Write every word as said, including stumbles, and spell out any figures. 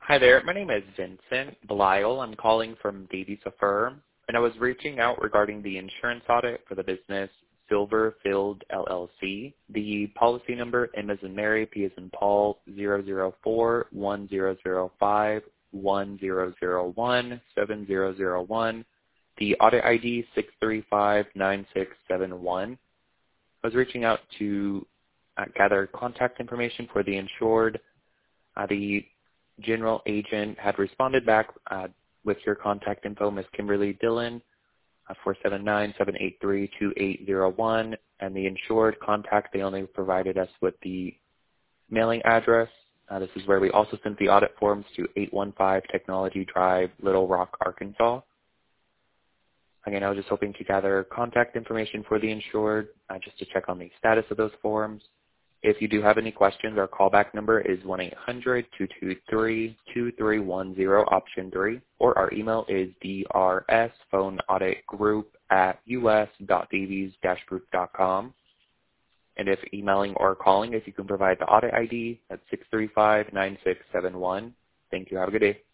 Hi there. My name is Vincent Belial. I'm calling from Davies Affirm, and I was reaching out regarding the insurance audit for the business Silverfield L L C. The policy number M as in Mary, P as in Paul, zero zero four one zero zero five one zero zero one seven zero zero one. The audit I D six three five nine six seven one. I was reaching out to uh, gather contact information for the insured. Uh, the general agent had responded back uh, with your contact info, Miz Kimberly Dillon, uh, four seven nine, seven eight three, two eight zero one, and the insured contact, they only provided us with the mailing address. Uh, this is where we also sent the audit forms to eight one five Technology Drive, Little Rock, Arkansas. Again, I was just hoping to gather contact information for the insured, uh, just to check on the status of those forms. If you do have any questions, our callback number is one eight hundred, two two three, two three one zero, option three, or our email is drsphone.auditgroup at us.davies group dot com. And if emailing or calling, if you can provide the audit I D at six three five nine six seven one. Thank you. Have a good day.